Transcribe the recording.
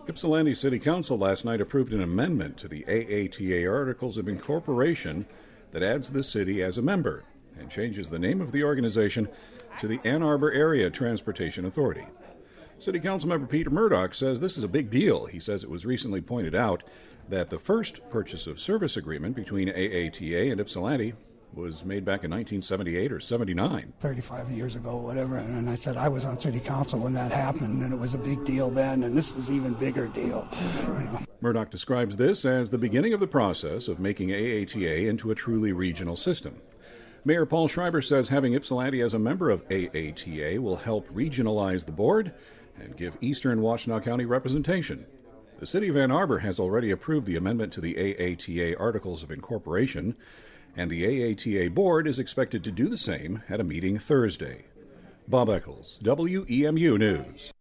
Ypsilanti City Council last night approved an amendment to the AATA Articles of Incorporation that adds the city as a member and changes the name of the organization to the Ann Arbor Area Transportation Authority. City Council member Peter Murdoch says this is a big deal. He says it was recently pointed out that the first purchase of service agreement between AATA and Ypsilanti was made back in 1978 or 79. 35 years ago, whatever, and I said I was on city council when that happened, and it was a big deal then, and this is an even bigger deal. Murdoch describes this as the beginning of the process of making AATA into a truly regional system. Mayor Paul Schreiber says having Ypsilanti as a member of AATA will help regionalize the board and give eastern Washtenaw County representation. The city of Ann Arbor has already approved the amendment to the AATA Articles of Incorporation, and the AATA board is expected to do the same at a meeting Thursday. Bob Eccles, WEMU News.